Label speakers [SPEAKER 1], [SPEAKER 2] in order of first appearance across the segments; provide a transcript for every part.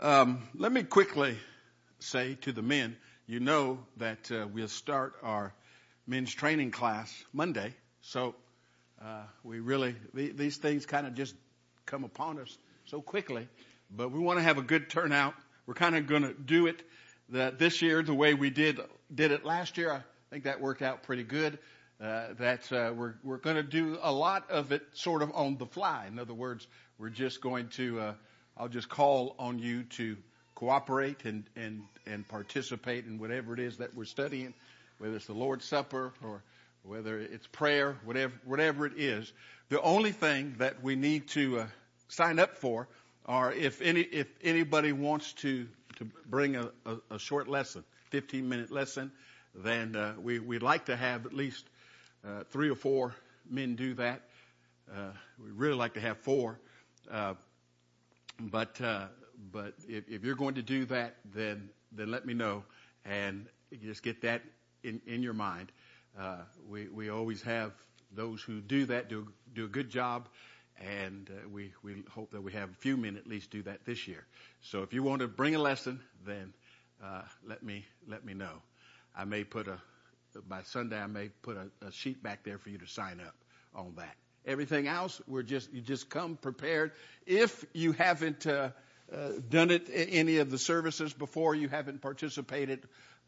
[SPEAKER 1] Let me quickly say to the men, you know that we'll start our men's training class Monday. So these things kind of just come upon us so quickly. But we want to have a good turnout. We're kind of going to do it this year the way we did it last year. I think that worked out pretty good. We're going to do a lot of it sort of on the fly. In other words, we're just going to I'll just call on you to cooperate and participate in whatever it is that we're studying, whether it's the Lord's Supper or whether it's prayer, whatever it is. The only thing that we need to sign up for are if anybody wants to bring a short lesson, 15-minute lesson, then we'd like to have at least 3 or 4 men do that. We'd really like to have 4. But if you're going to do that, then let me know and just get that in your mind. We always have those who do that do a good job, and we hope that we have a few men at least do that this year. So if you want to bring a lesson, then let me know. I may by Sunday I may put a sheet back there for you to sign up on that. Everything else, you just come prepared. If you haven't done it any of the services before, you haven't participated,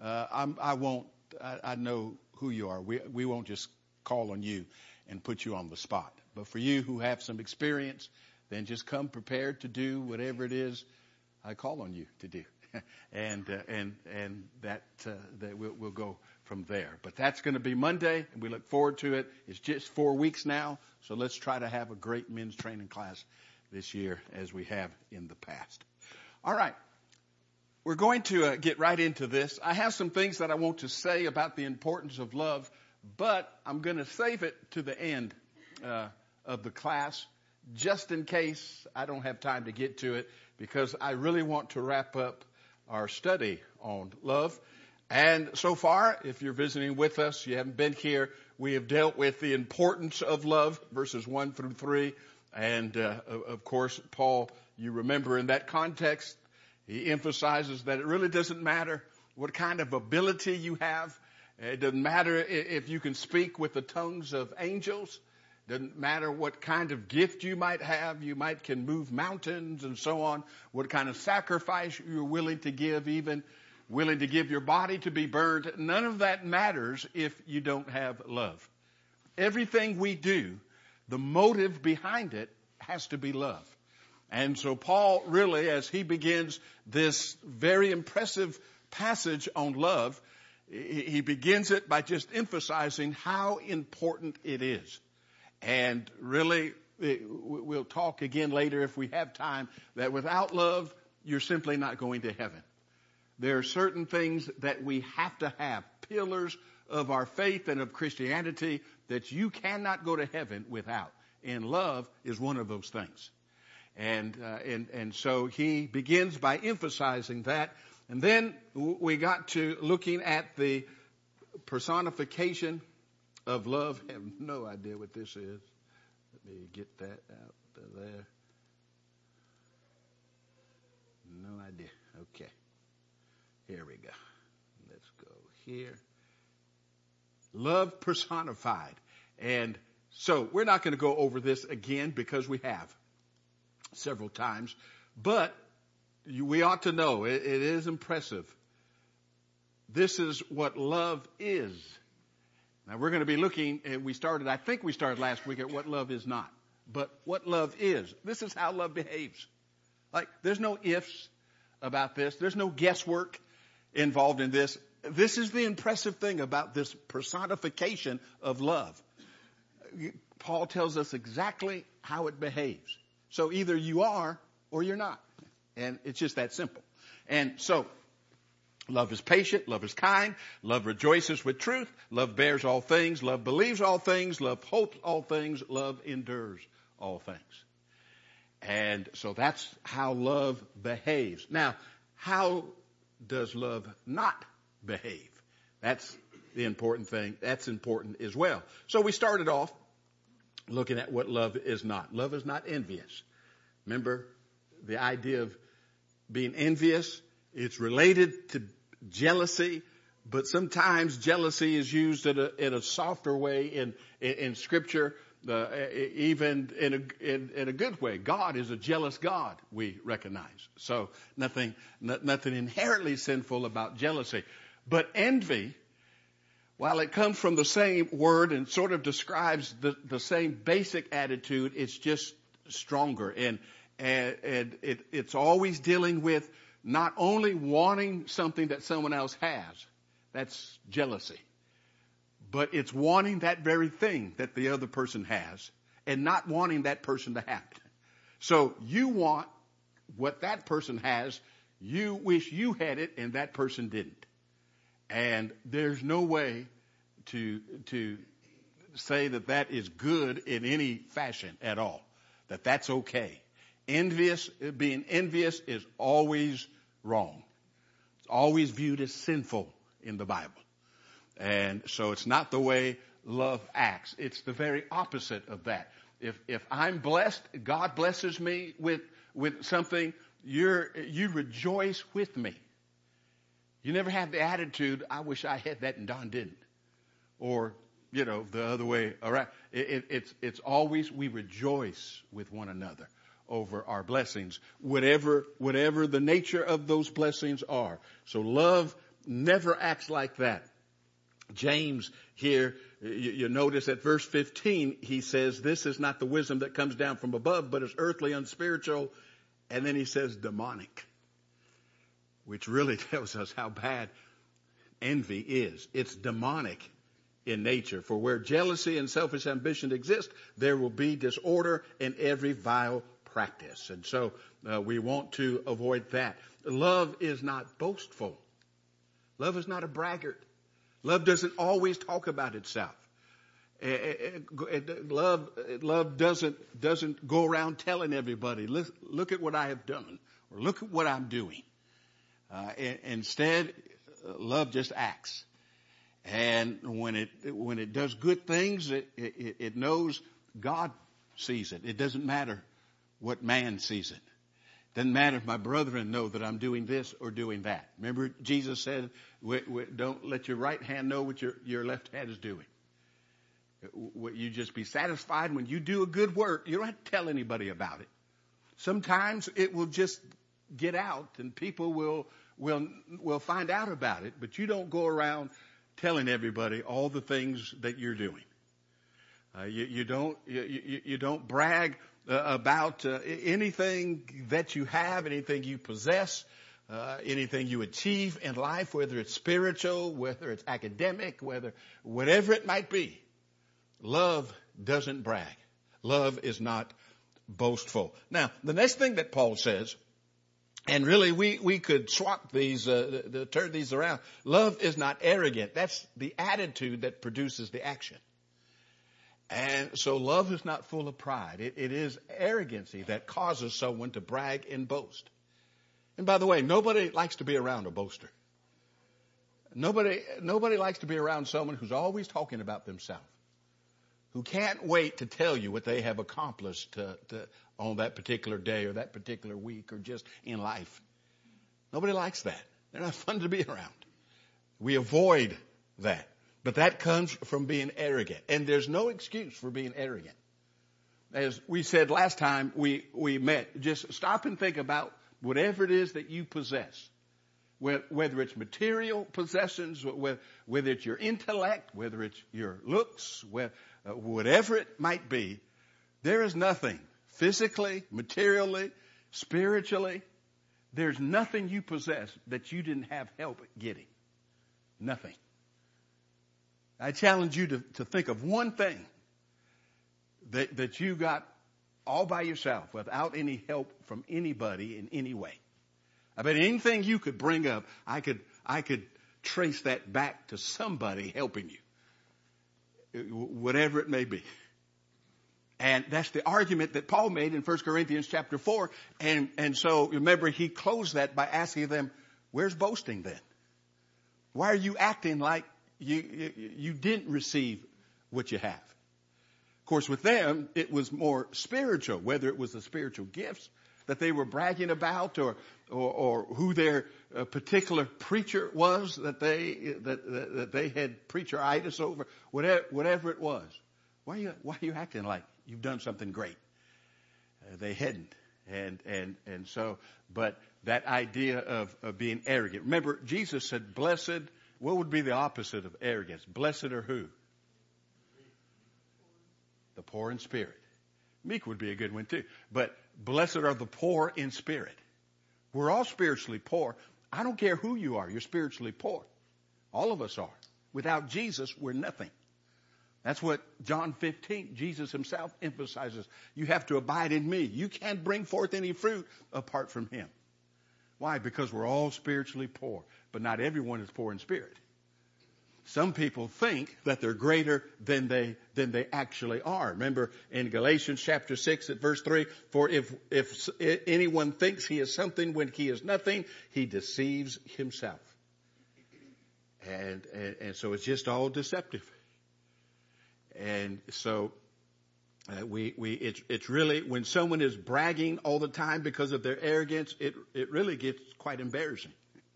[SPEAKER 1] I know who you are. We won't just call on you and put you on the spot. But for you who have some experience, then just come prepared to do whatever it is I call on you to do. and that we'll go from there. But that's going to be Monday, and we look forward to it. It's just 4 weeks now, so let's try to have a great men's training class this year as we have in the past. All right. We're going to get right into this. I have some things that I want to say about the importance of love, but I'm going to save it to the end of the class just in case I don't have time to get to it, because I really want to wrap up our study on love. And so far, if you're visiting with us, you haven't been here, we have dealt with the importance of love, verses 1 through 3. And, of course, Paul, you remember in that context, he emphasizes that it really doesn't matter what kind of ability you have. It doesn't matter if you can speak with the tongues of angels. It doesn't matter what kind of gift you might have. You can move mountains and so on. What kind of sacrifice you're willing to give, even willing to give your body to be burned. None of that matters if you don't have love. Everything we do, the motive behind it has to be love. And so Paul really, as he begins this very impressive passage on love, he begins it by just emphasizing how important it is. And really, we'll talk again later if we have time, that without love, you're simply not going to heaven. There are certain things that we have to have, pillars of our faith and of Christianity, that you cannot go to heaven without. And love is one of those things. And so he begins by emphasizing that. And then we got to looking at the personification of love. I have no idea what this is. Let me get that out of there. No idea. Okay. Here we go. Let's go here. Love personified. And so we're not going to go over this again because we have several times. But we ought to know, it is impressive. This is what love is. Now we're going to be looking, and I think we started last week at what love is not. But what love is. This is how love behaves. Like, there's no ifs about this. There's no guesswork involved in this. This is the impressive thing about this personification of love. Paul tells us exactly how it behaves. So either you are or you're not. And it's just that simple. And so, love is patient, love is kind, love rejoices with truth, love bears all things, love believes all things, love hopes all things, love endures all things. And so that's how love behaves. Now, how does love not behave? That's the important thing. That's important as well. So we started off looking at what love is not. Love is not envious. Remember the idea of being envious. It's related to jealousy, but sometimes jealousy is used in a softer way in Scripture, even in a good way. God is a jealous God, we recognize. So nothing inherently sinful about jealousy. But envy, while it comes from the same word and sort of describes the same basic attitude, it's just stronger. And it's always dealing with not only wanting something that someone else has, that's jealousy, but it's wanting that very thing that the other person has and not wanting that person to have it. So you want what that person has, you wish you had it and that person didn't. And there's no way to say that is good in any fashion at all, that's okay. Being envious is always wrong. It's always viewed as sinful in the Bible. And so it's not the way love acts. It's the very opposite of that. If I'm blessed, God blesses me with something, you rejoice with me. You never have the attitude, I wish I had that and Don didn't. Or, the other way around. It's always we rejoice with one another over our blessings, whatever the nature of those blessings are. So love never acts like that. James here, you notice at verse 15, he says, this is not the wisdom that comes down from above, but is earthly, unspiritual. And then he says demonic, which really tells us how bad envy is. It's demonic in nature. For where jealousy and selfish ambition exist, there will be disorder in every vile practice. And so we want to avoid that. Love is not boastful. Love is not a braggart. Love doesn't always talk about itself. Love doesn't go around telling everybody, look at what I have done, or look at what I'm doing. Instead, love just acts. And when it does good things, it knows God sees it. It doesn't matter what man sees it. Doesn't matter if my brethren know that I'm doing this or doing that. Remember, Jesus said, don't let your right hand know what your left hand is doing. You just be satisfied when you do a good work. You don't have to tell anybody about it. Sometimes it will just get out and people will find out about it, but you don't go around telling everybody all the things that you're doing. You don't brag about anything that you have, anything you possess, anything you achieve in life, whether it's spiritual, whether it's academic, whatever it might be. Love doesn't brag. Love is not boastful. Now, the next thing that Paul says, and really we could swap these, turn these around. Love is not arrogant. That's the attitude that produces the action. And so love is not full of pride. It is arrogancy that causes someone to brag and boast. And by the way, nobody likes to be around a boaster. Nobody likes to be around someone who's always talking about themselves, who can't wait to tell you what they have accomplished on that particular day or that particular week or just in life. Nobody likes that. They're not fun to be around. We avoid that. But that comes from being arrogant. And there's no excuse for being arrogant. As we said last time we met, just stop and think about whatever it is that you possess. Whether it's material possessions, whether it's your intellect, whether it's your looks, whatever it might be, there is nothing physically, materially, spiritually, there's nothing you possess that you didn't have help getting. Nothing. I challenge you to think of one thing that you got all by yourself without any help from anybody in any way. I bet anything you could bring up, I could trace that back to somebody helping you, whatever it may be. And that's the argument that Paul made in 1 Corinthians chapter 4. And so remember, he closed that by asking them, where's boasting then? Why are you acting like you didn't receive what you have? Of course, with them, it was more spiritual, whether it was the spiritual gifts, that they were bragging about, or who their particular preacher was that they had preacheritis over, whatever it was. Why are you acting like you've done something great? They hadn't. And so, but that idea of being arrogant. Remember, Jesus said, blessed, what would be the opposite of arrogance? Blessed are who? The poor in spirit. Meek would be a good one too. But blessed are the poor in spirit. We're all spiritually poor. I don't care who you are. You're spiritually poor. All of us are. Without Jesus, we're nothing. That's what John 15, Jesus himself emphasizes. You have to abide in me. You can't bring forth any fruit apart from him. Why? Because we're all spiritually poor. But not everyone is poor in spirit. Some people think that they're greater than they actually are. Remember in Galatians chapter 6 at verse 3, for if anyone thinks he is something when he is nothing, he deceives himself. And so it's just all deceptive. And so it's really, when someone is bragging all the time because of their arrogance, it really gets quite embarrassing.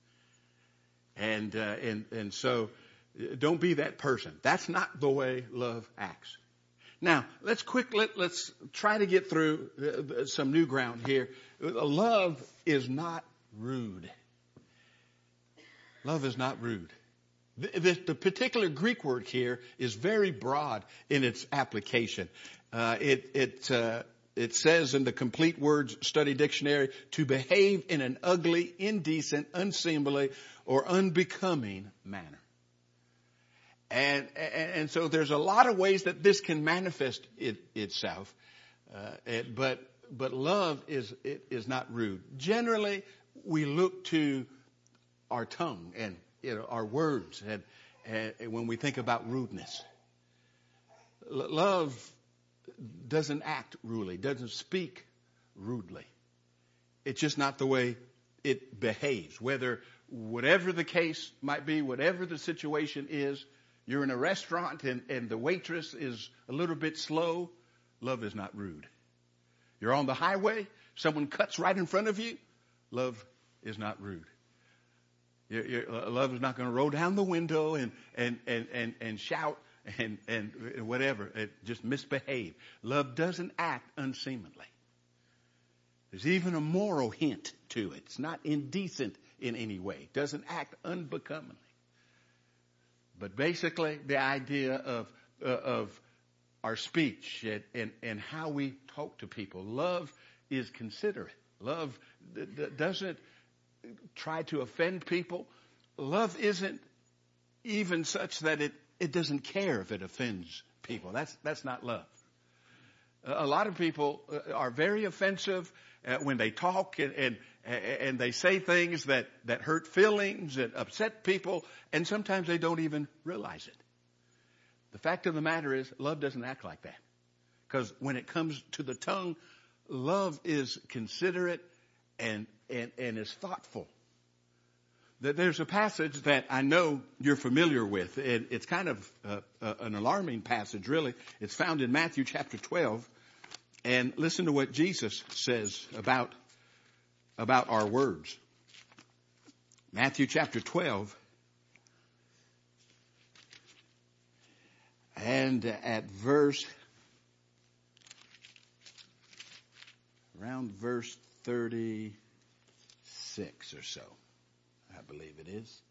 [SPEAKER 1] And so don't be that person. That's not the way love acts. Now, let's try to get through some new ground here. Love is not rude. Love is not rude. The particular Greek word here is very broad in its application. It says in the Complete Words Study Dictionary, to behave in an ugly, indecent, unseemly, or unbecoming manner. And so there's a lot of ways that this can manifest itself. But love is not rude. Generally, we look to our tongue and our words and when we think about rudeness. Love doesn't act rudely, doesn't speak rudely. It's just not the way it behaves. Whatever the case might be, whatever the situation is, you're in a restaurant and the waitress is a little bit slow, love is not rude. You're on the highway, someone cuts right in front of you, love is not rude. Love is not going to roll down the window and shout and whatever, just misbehave. Love doesn't act unseemly. There's even a moral hint to it. It's not indecent in any way. It doesn't act unbecomingly. But basically, the idea of our speech and how we talk to people. Love is considerate. Love doesn't try to offend people. Love isn't even such that it doesn't care if it offends people. That's not love. A lot of people are very offensive when they talk and they say things that hurt feelings and upset people, and sometimes they don't even realize it. The fact of the matter is, love doesn't act like that. Because when it comes to the tongue, love is considerate and is thoughtful. There's a passage that I know you're familiar with. It's kind of an alarming passage, really. It's found in Matthew chapter 12. And listen to what Jesus says about our words. Matthew chapter 12. And at around verse 36 or so, I believe it is.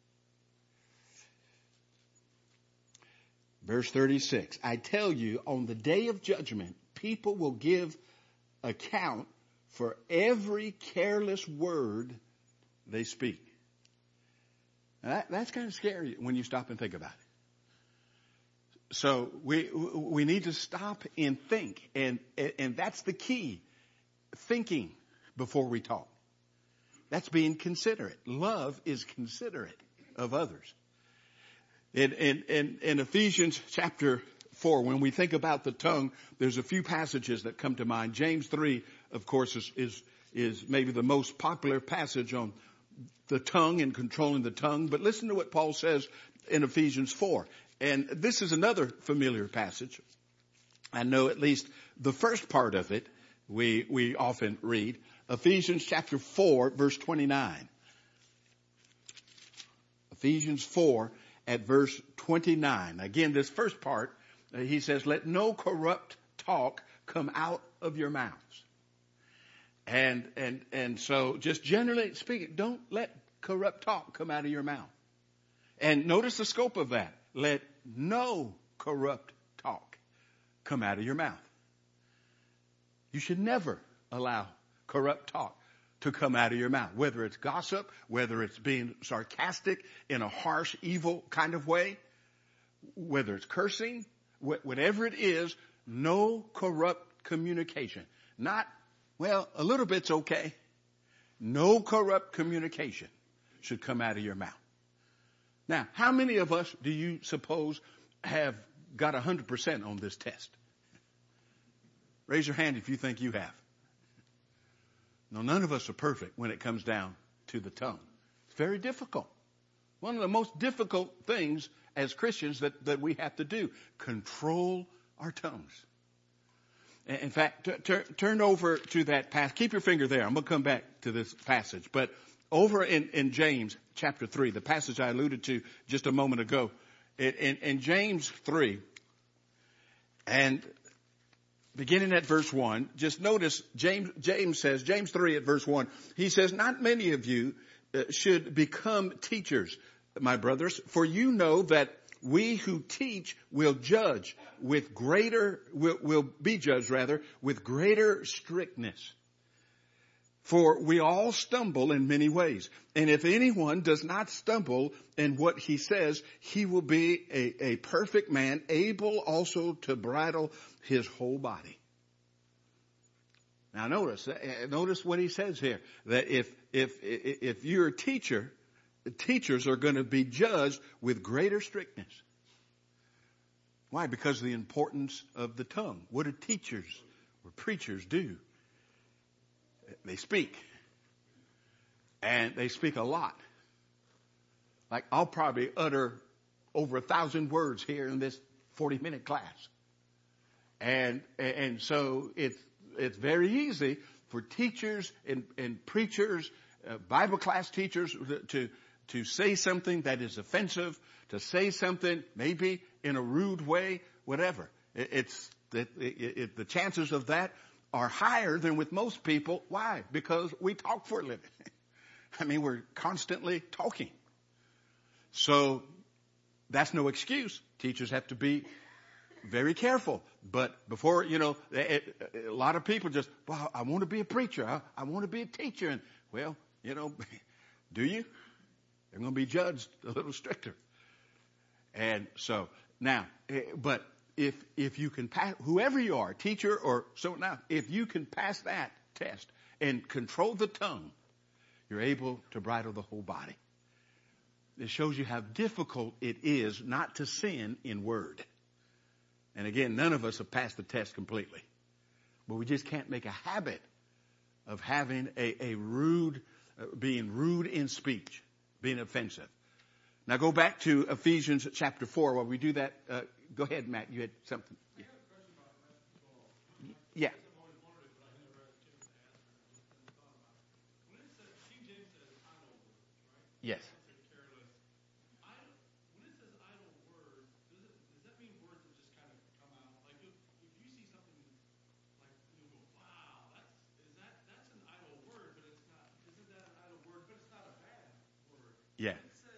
[SPEAKER 1] Verse 36, I tell you, on the day of judgment, people will give account for every careless word they speak. Now that's kind of scary when you stop and think about it. So we need to stop and think, and that's the key. Thinking before we talk. That's being considerate. Love is considerate of others. In Ephesians chapter 4, when we think about the tongue, there's a few passages that come to mind. James 3, of course, is maybe the most popular passage on the tongue and controlling the tongue. But listen to what Paul says in Ephesians 4. And this is another familiar passage. I know at least the first part of it we often read. Ephesians chapter 4, verse 29. Ephesians 4 at verse 29. Again, this first part, he says, let no corrupt talk come out of your mouths. And so just generally speaking, don't let corrupt talk come out of your mouth. And notice the scope of that. Let no corrupt talk come out of your mouth. You should never allow corrupt talk to come out of your mouth, whether it's gossip, whether it's being sarcastic in a harsh, evil kind of way, whether it's cursing, whatever it is, no corrupt communication. Not, well, a little bit's okay. No corrupt communication should come out of your mouth. Now, how many of us do you suppose have got 100% on this test? Raise your hand if you think you have. No, none of us are perfect when it comes down to the tongue. It's very difficult. One of the most difficult things as Christians that we have to do, control our tongues. In fact, turn over to that passage. Keep your finger there. I'm going to come back to this passage. But over in James chapter 3, the passage I alluded to just a moment ago, in James 3, and beginning at verse 1, just notice James says, James 3 at verse 1, he says, not many of you should become teachers, my brothers, for you know that we who teach will be judged with greater strictness. For we all stumble in many ways. And if anyone does not stumble in what he says, he will be a perfect man, able also to bridle his whole body. Now notice what he says here, that if you're a teacher, teachers are going to be judged with greater strictness. Why? Because of the importance of the tongue. What do teachers or preachers do? They speak. And they speak a lot. Like I'll probably utter over 1,000 words here in this 40-minute class. And so it's very easy for teachers and preachers, Bible class teachers to say something that is offensive, to say something maybe in a rude way, whatever. The chances of that are higher than with most people. Why? Because we talk for a living. I mean, we're constantly talking. So that's no excuse. Teachers have to be very careful. But before, a lot of people just, well, I want to be a preacher. I want to be a teacher. And, well, do you? They're going to be judged a little stricter. And so now, but if you can pass, whoever you are, teacher or so now, if you can pass that test and control the tongue, you're able to bridle the whole body. It shows you how difficult it is not to sin in word. And again, none of us have passed the test completely. But we just can't make a habit of having a rude, being rude in speech, being offensive. Now go back to Ephesians chapter 4. While we do that, go ahead, Matt. You had something. Yeah. Yes. Yeah.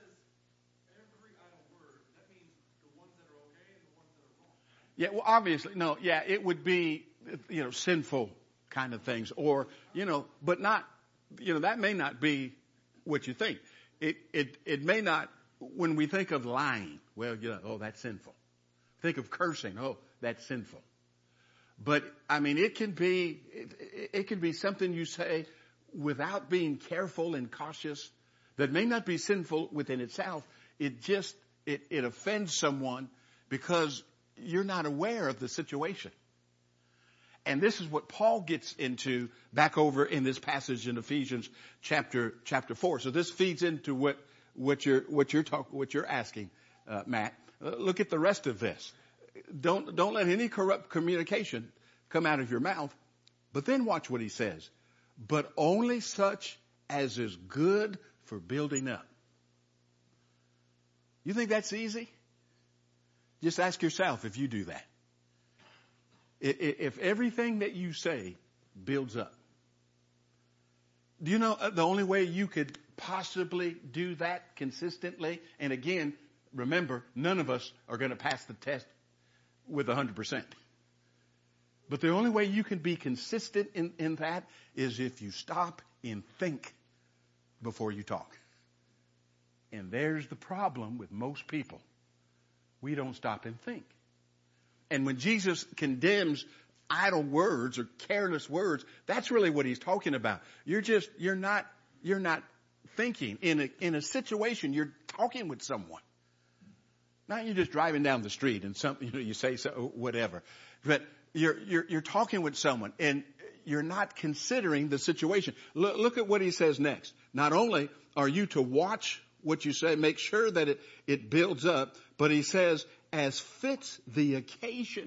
[SPEAKER 1] Yeah, well, obviously, no, yeah, it would be, sinful kind of things or, but not, that may not be what you think. It may not, when we think of lying, well, oh, that's sinful. Think of cursing, oh, that's sinful. But, I mean, it can be something you say without being careful and cautious that may not be sinful within itself. It offends someone because you're not aware of the situation. And this is what Paul gets into back over in this passage in Ephesians chapter 4. So this feeds into what you're asking, Matt. Look at the rest of this. Don't let any corrupt communication come out of your mouth. But then watch what he says. but only such as is good for building up. You think that's easy? Just ask yourself if you do that. If everything that you say builds up. Do you know the only way you could possibly do that consistently? And again, remember, none of us are going to pass the test with 100%. But the only way you can be consistent in that is if you stop and think before you talk. And there's the problem with most people. We don't stop and think. And when Jesus condemns idle words or careless words, that's really what he's talking about. You're not thinking in a situation. You're talking with someone. Not you're just driving down the street and you say so, whatever. But you're talking with someone and you're not considering the situation. Look at what he says next. Not only are you to watch what you say, make sure that it builds up, but he says, as fits the occasion.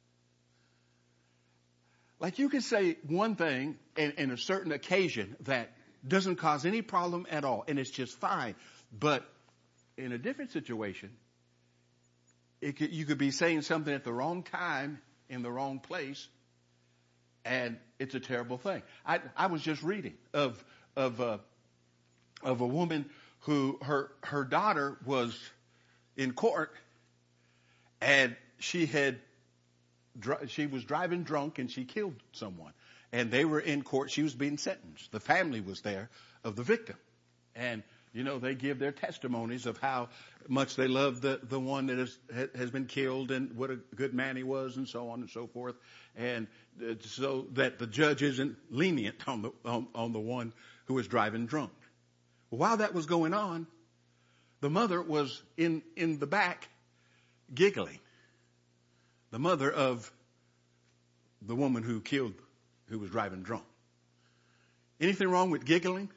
[SPEAKER 1] Like you can say one thing in a certain occasion that doesn't cause any problem at all, and it's just fine. But in a different situation, you could be saying something at the wrong time in the wrong place, and it's a terrible thing. I was just reading of a woman who her daughter was in court, and she was driving drunk and she killed someone, and they were in court. She was being sentenced. The family was there of the victim, and they give their testimonies of how much they love the one that has been killed and what a good man he was and so on and so forth. And so that the judge isn't lenient on the one who was driving drunk. While that was going on, the mother was in the back giggling. The mother of the woman who was driving drunk. Anything wrong with giggling?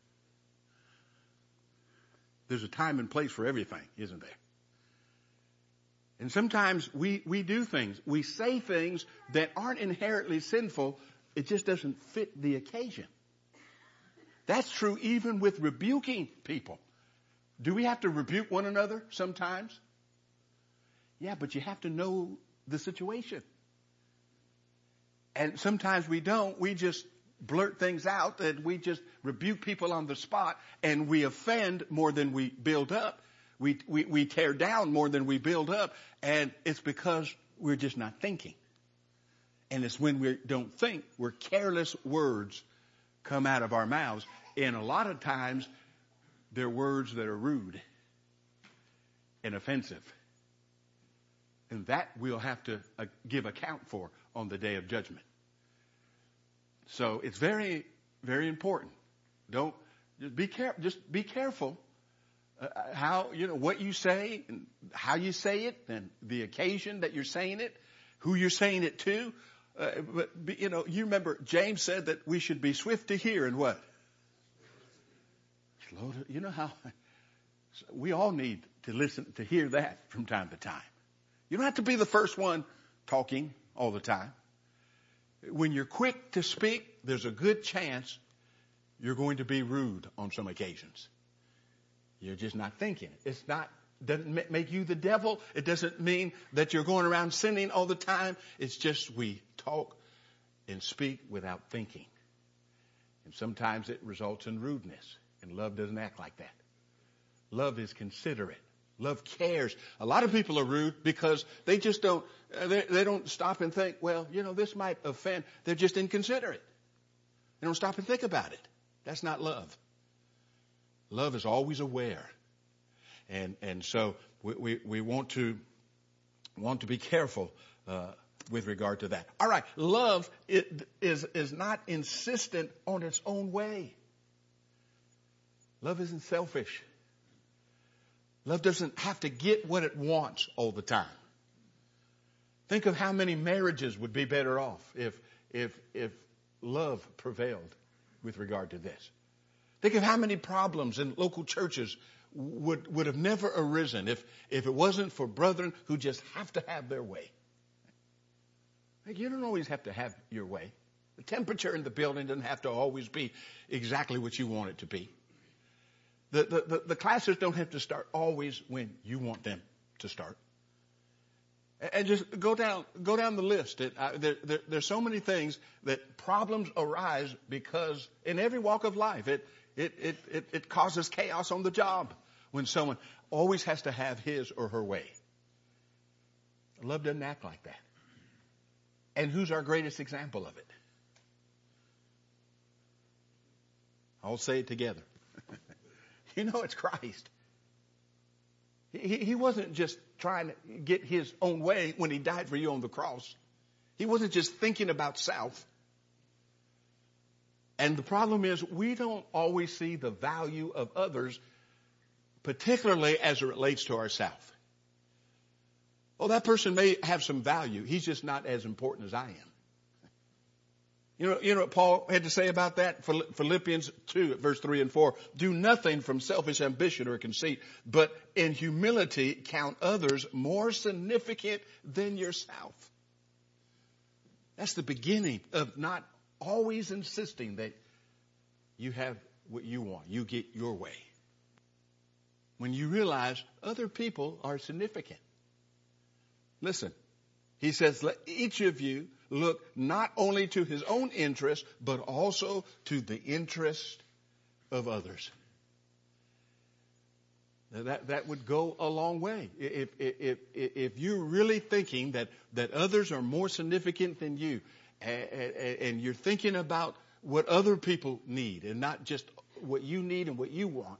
[SPEAKER 1] There's a time and place for everything, isn't there? And sometimes we do things. We say things that aren't inherently sinful. It just doesn't fit the occasion. That's true even with rebuking people. Do we have to rebuke one another sometimes? Yeah, but you have to know the situation. And sometimes we don't. We just blurt things out, and we just rebuke people on the spot, and we offend more than we build up. We tear down more than we build up, and it's because we're just not thinking. And it's when we don't think, where careless words come out of our mouths. And a lot of times, they're words that are rude and offensive. And that we'll have to give account for on the day of judgment. So it's very, very important. Just be careful how, what you say and how you say it and the occasion that you're saying it, who you're saying it to. But you remember James said that we should be swift to hear and what? Slow to, how we all need to listen, to hear that from time to time. You don't have to be the first one talking all the time. When you're quick to speak, there's a good chance you're going to be rude on some occasions. You're just not thinking. Doesn't make you the devil. It doesn't mean that you're going around sinning all the time. It's just we talk and speak without thinking. And sometimes it results in rudeness. And love doesn't act like that. Love is considerate. Love cares. A lot of people are rude because they just don't, they don't stop and think, well, this might offend. They're just inconsiderate. They don't stop and think about it. That's not love. Love is always aware. And so we want to be careful with regard to that. All right. Love is not insistent on its own way. Love isn't selfish. Love doesn't have to get what it wants all the time. Think of how many marriages would be better off if love prevailed with regard to this. Think of how many problems in local churches would have never arisen if it wasn't for brethren who just have to have their way. You don't always have to have your way. The temperature in the building doesn't have to always be exactly what you want it to be. The classes don't have to start always when you want them to start. And just go down the list. There's so many things that problems arise because in every walk of life, it causes chaos on the job when someone always has to have his or her way. Love doesn't act like that. And who's our greatest example of it? I'll say it together. You know, it's Christ. He wasn't just trying to get his own way when he died for you on the cross. He wasn't just thinking about self. And the problem is we don't always see the value of others, particularly as it relates to ourselves. Well, that person may have some value. He's just not as important as I am. You know what Paul had to say about that? Philippians 2, verse 3 and 4. Do nothing from selfish ambition or conceit, but in humility count others more significant than yourself. That's the beginning of not always insisting that you have what you want. You get your way. When you realize other people are significant. Listen, he says, let each of you look not only to his own interest, but also to the interest of others. Now that would go a long way. If you're really thinking that others are more significant than you, and you're thinking about what other people need and not just what you need and what you want,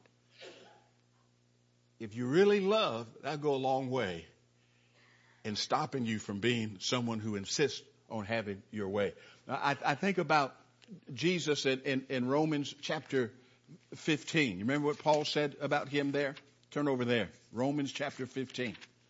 [SPEAKER 1] if you really love, that'll go a long way in stopping you from being someone who insists on having your way. Now, I think about Jesus in Romans chapter 15. You remember what Paul said about him there? Turn over there. Romans chapter 15.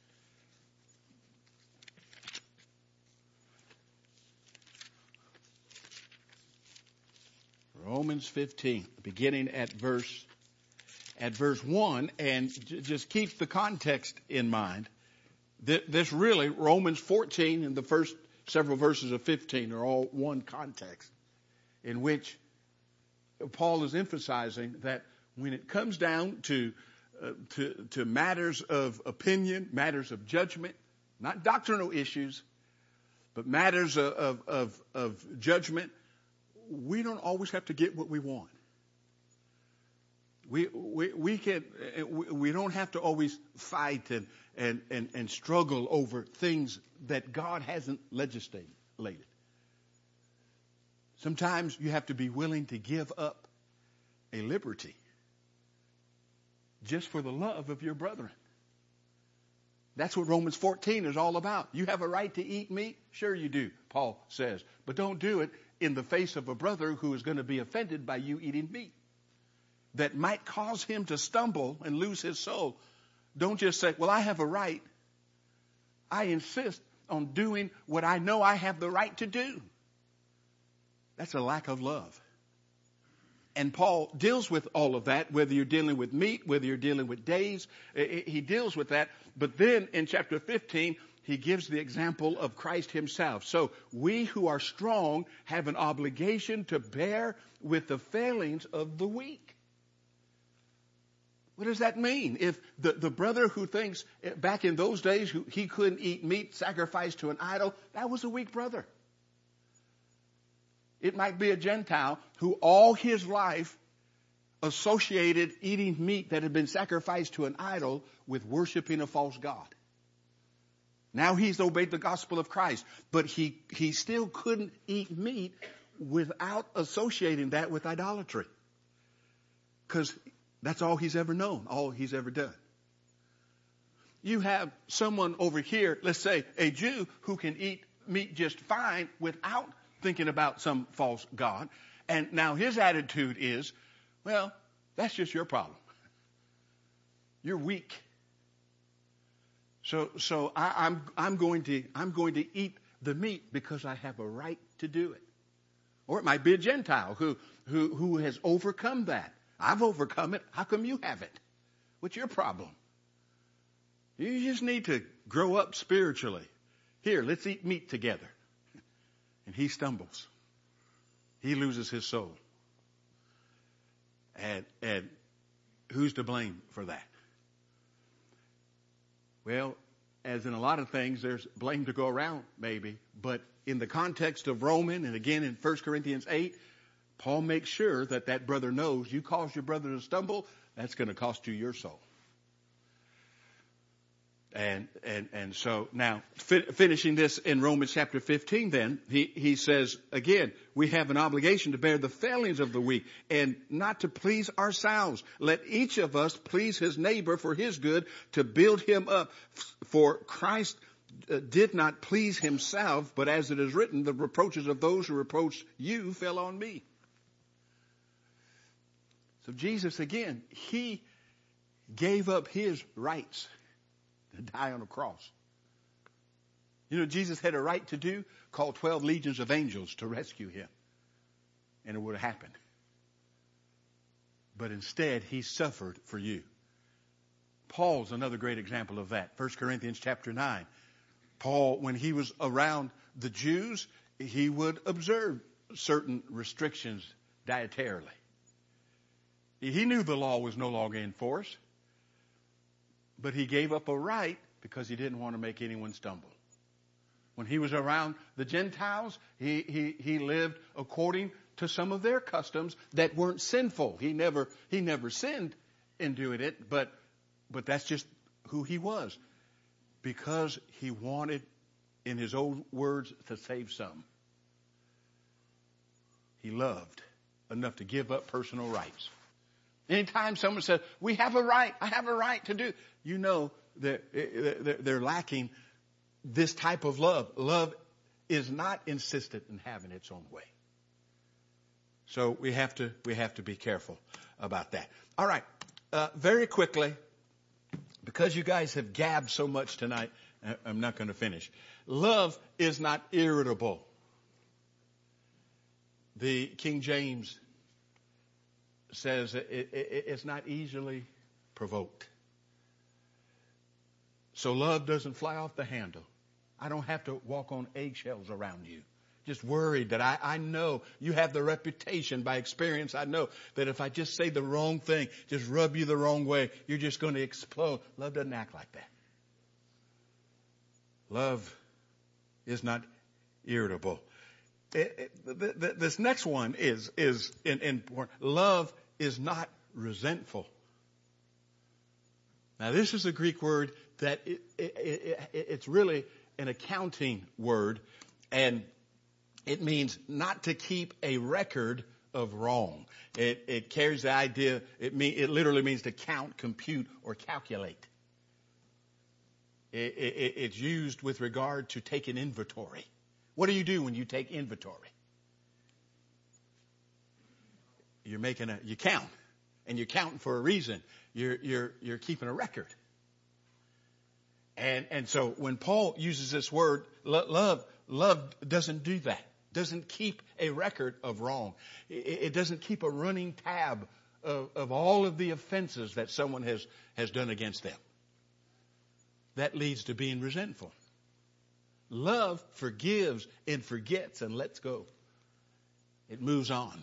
[SPEAKER 1] Romans 15, beginning at verse 1, and just keep the context in mind. This really, Romans 14 and the first several verses of 15 are all one context in which Paul is emphasizing that when it comes down to matters of opinion, matters of judgment, not doctrinal issues, but matters of judgment, we don't always have to get what we want. We don't have to always fight and struggle over things that God hasn't legislated. Sometimes you have to be willing to give up a liberty just for the love of your brethren. That's what Romans 14 is all about. You have a right to eat meat? Sure you do, Paul says. But don't do it in the face of a brother who is going to be offended by you eating meat. That might cause him to stumble and lose his soul. Don't just say, well, I have a right. I insist on doing what I know I have the right to do. That's a lack of love. And Paul deals with all of that, whether you're dealing with meat, whether you're dealing with days. He deals with that. But then in chapter 15, he gives the example of Christ himself. So we who are strong have an obligation to bear with the failings of the weak. What does that mean? If the brother who thinks back in those days he couldn't eat meat sacrificed to an idol, that was a weak brother. It might be a Gentile who all his life associated eating meat that had been sacrificed to an idol with worshiping a false god. Now he's obeyed the gospel of Christ, but he still couldn't eat meat without associating that with idolatry. Because that's all he's ever known, all he's ever done. You have someone over here, let's say a Jew, who can eat meat just fine without thinking about some false god. And now his attitude is, well, that's just your problem. You're weak. So I'm going to eat the meat because I have a right to do it. Or it might be a Gentile who has overcome that. I've overcome it. How come you haven't? What's your problem? You just need to grow up spiritually. Here, let's eat meat together. And he stumbles. he loses his soul. And who's to blame for that? Well, as in a lot of things, there's blame to go around, maybe. But in the context of Romans, and again in 1 Corinthians 8, Paul makes sure that that brother knows you cause your brother to stumble, that's going to cost you your soul. And so now finishing this in Romans chapter 15 then, he says again, we have an obligation to bear the failings of the weak and not to please ourselves. Let each of us please his neighbor for his good, to build him up. For Christ did not please himself, but as it is written, the reproaches of those who reproached you fell on me. So Jesus again, he gave up his rights to die on a cross. You know, Jesus had a right to do, call 12 legions of angels to rescue him. And it would have happened. But instead, he suffered for you. Paul's another great example of that. 1 Corinthians chapter 9. Paul, when he was around the Jews, he would observe certain restrictions dietarily. He knew the law was no longer in force. But he gave up a right because he didn't want to make anyone stumble. When he was around the Gentiles, he lived according to some of their customs that weren't sinful. He never sinned in doing it, but that's just who he was. Because he wanted, in his own words, to save some. He loved enough to give up personal rights. Anytime someone says, we have a right, I have a right to do, you know that they're lacking this type of love. Love is not insistent in having its own way. So we have to be careful about that. All right. Very quickly, because you guys have gabbed so much tonight, I'm not going to finish. Love is not irritable. The King James says it's not easily provoked. So love doesn't fly off the handle. I don't have to walk on eggshells around you. Just worried that I know you have the reputation by experience. I know that if I just say the wrong thing, just rub you the wrong way, you're just going to explode. Love doesn't act like that. Love is not irritable. This next one is important. Love is not resentful. Now, this is a Greek word that it's really an accounting word, and it means not to keep a record of wrong. It carries the idea, it literally means to count, compute, or calculate. It's used with regard to taking inventory. What do you do when you take inventory? You count, and you're counting for a reason. You're keeping a record. And so when Paul uses this word, love doesn't do that. Doesn't keep a record of wrong. It doesn't keep a running tab of all of the offenses that someone has done against them. That leads to being resentful. Love forgives and forgets and lets go. It moves on.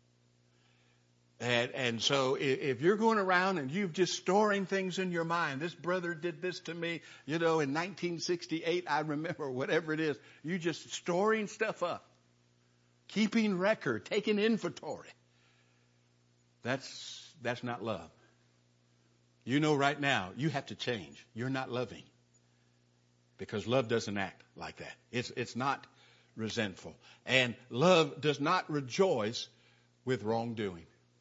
[SPEAKER 1] And so if you're going around and you're just storing things in your mind, this brother did this to me, in 1968, I remember, whatever it is, you just storing stuff up, keeping record, taking inventory. That's not love. You know right now, you have to change. You're not loving. Because love doesn't act like that. It's not resentful. And love does not rejoice with wrongdoing.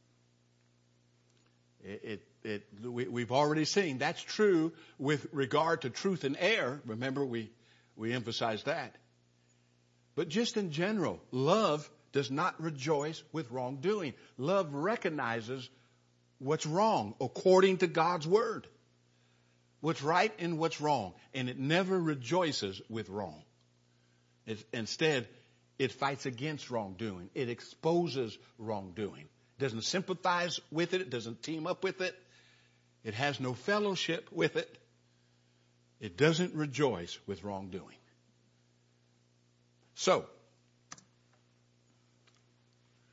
[SPEAKER 1] We've already seen that's true with regard to truth and error. Remember, we emphasized that. But just in general, love does not rejoice with wrongdoing. Love recognizes what's wrong according to God's word. What's right and what's wrong. And it never rejoices with wrong. Instead, it fights against wrongdoing. It exposes wrongdoing. It doesn't sympathize with it. It doesn't team up with it. It has no fellowship with it. It doesn't rejoice with wrongdoing. So,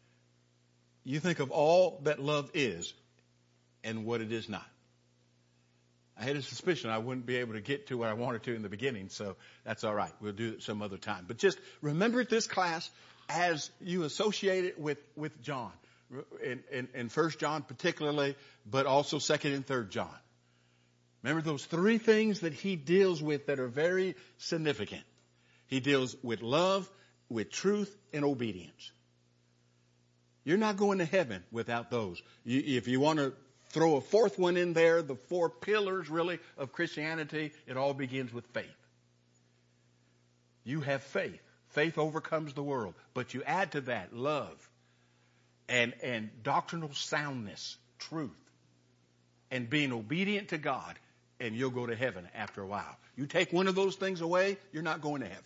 [SPEAKER 1] you think of all that love is and what it is not. I had a suspicion I wouldn't be able to get to what I wanted to in the beginning, so that's all right. We'll do it some other time. But just remember this class as you associate it with John, in 1 John particularly, but also 2 and 3 John. Remember those three things that he deals with that are very significant. He deals with love, with truth, and obedience. You're not going to heaven without those. If you want to throw a fourth one in there, the four pillars really of Christianity, it all begins with faith. You have faith. Faith overcomes the world. But you add to that love and doctrinal soundness, truth, and being obedient to God, and you'll go to heaven after a while. You take one of those things away, you're not going to heaven.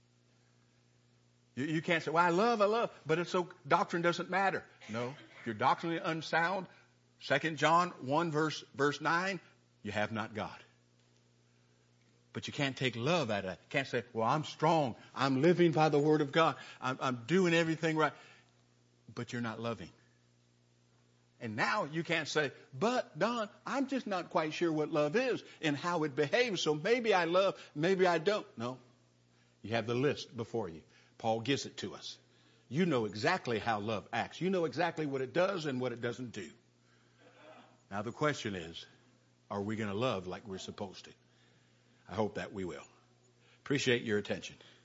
[SPEAKER 1] You can't say, well, I love, but it's so doctrine doesn't matter. No, if you're doctrinally unsound, 2 John 1 verse 9, you have not God. But you can't take love out of that. You can't say, well, I'm strong. I'm living by the word of God. I'm doing everything right. But you're not loving. And now you can't say, but Don, I'm just not quite sure what love is and how it behaves. So maybe I love, maybe I don't. No, you have the list before you. Paul gives it to us. You know exactly how love acts. You know exactly what it does and what it doesn't do. Now the question is, are we going to love like we're supposed to? I hope that we will. Appreciate your attention.